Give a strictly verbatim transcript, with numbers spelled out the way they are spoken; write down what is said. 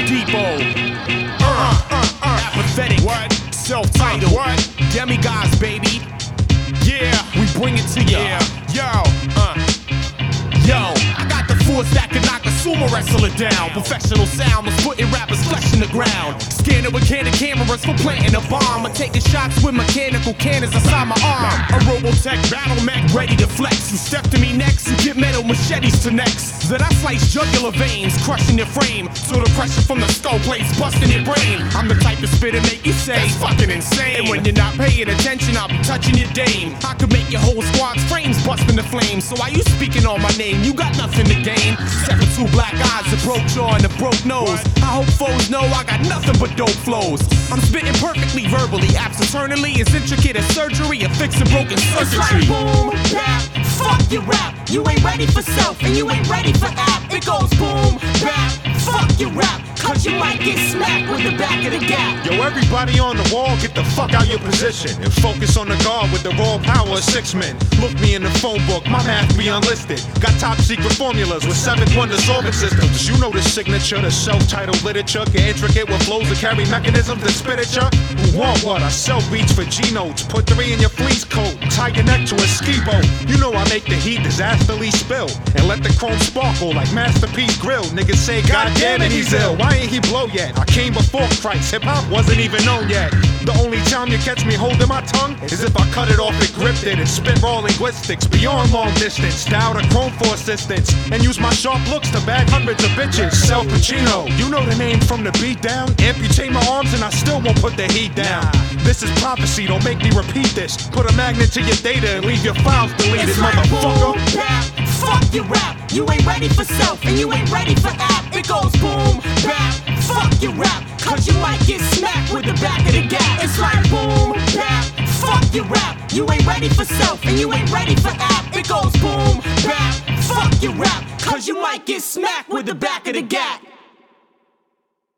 Depot. Uh, uh, uh, apathetic. What? Self-titled. Uh, what? Demigods, baby. Yeah, we bring it to ya. Yeah. Yo, uh, yo, I got the force that can knock a sumo wrestler down. Professional sound was putting rappers flesh in the ground. Scanning with candid cameras for planting a bomb. I'm taking shots with mechanical cannons inside my arm. A Robotech battle mech ready to flex. You step to me next, you get metal machetes to necks. Then I slice jugular veins, crushing your frame. So the pressure from the skull plates busting your brain. I'm the type to spit and make you say, that's fucking insane. And when you're not paying attention, I'll be touching your dame. I could make your whole squad's frames bust into flames. So why you speaking on my name? You got nothing to gain. Except for two black eyes, a broke jaw, and a broke nose. I hope foes know I got nothing but dope flows. I'm spitting perfectly verbally, apps eternally as intricate as surgery of fixing broken circuitry. It's like boom, bap, fuck your rap. You ain't ready for self and you ain't ready for app. It goes boom, bap, fuck your rap. Cause you might get smacked with the back of the gap. Yo, everybody on the wall, get the fuck out your position and focus on the guard with the raw power of six men. Look me in the phone book, my math be unlisted. Got top secret formulas with seventh wonder solving systems. You know the signature, the self-titled literature. Get intricate with flows that carry mechanisms that spit at ya. Who want what? I sell beats for G-notes. Put three in your fleece coat, tie your neck to a ski boat. You know I make the heat disastrously spill and let the chrome sparkle like Masterpiece Grill. Niggas say, God damn it, he's ill. Why ain't he blow yet? I came before Christ, hip-hop wasn't even known yet. The only time you catch me holding my tongue is if I cut it off and gripped it and spit raw linguistics beyond long distance. Style to chrome for assistance and use my sharp looks to bag hundreds of bitches. Sel Pacino, you know the name from the beat down. Amputate my arms and I still won't put the heat down. This is prophecy, don't make me repeat this. Put a magnet to your data and leave your files deleted, it's like motherfucker. Boom, bap, fuck your rap. You ain't ready for self and you ain't ready for app. It goes boom, bap, fuck your rap. Cause you might get smacked with the back of the gap. It's like boom, bap, fuck your rap. You ain't ready for self and you ain't ready for app. It goes boom, bap, fuck your rap. Cause you might get smacked with the back of the gap.